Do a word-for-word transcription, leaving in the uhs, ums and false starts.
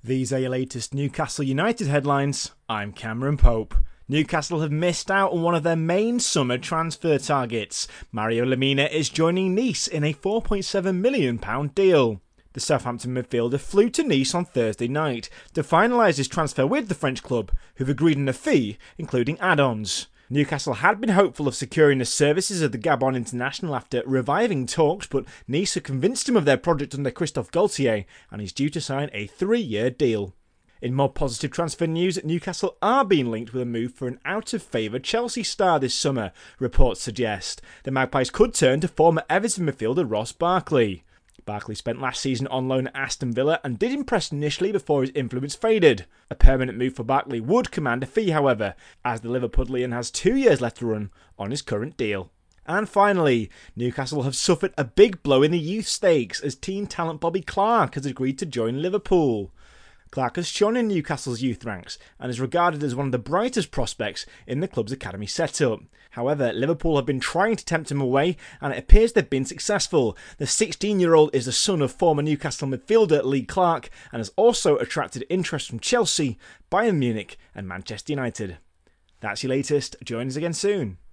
These are your latest Newcastle United headlines. I'm Cameron Pope. Newcastle have missed out on one of their main summer transfer targets. Mario Lemina is joining Nice in a four point seven million pounds deal. The Southampton midfielder flew to Nice on Thursday night to finalise his transfer with the French club, who've agreed on a fee, including add-ons. Newcastle had been hopeful of securing the services of the Gabon international after reviving talks, but Nice have convinced him of their project under Christophe Galtier, and he's due to sign a three-year deal. In more positive transfer news, Newcastle are being linked with a move for an out-of-favour Chelsea star this summer, reports suggest. The Magpies could turn to former Everton midfielder Ross Barkley. Barkley spent last season on loan at Aston Villa and did impress initially before his influence faded. A permanent move for Barkley would command a fee, however, as the Liverpudlian has two years left to run on his current deal. And finally, Newcastle have suffered a big blow in the youth stakes as teen talent Bobby Clark has agreed to join Liverpool. Clark has shone in Newcastle's youth ranks and is regarded as one of the brightest prospects in the club's academy setup. However, Liverpool have been trying to tempt him away and it appears they've been successful. The sixteen-year-old is the son of former Newcastle midfielder Lee Clark and has also attracted interest from Chelsea, Bayern Munich and Manchester United. That's your latest. Join us again soon.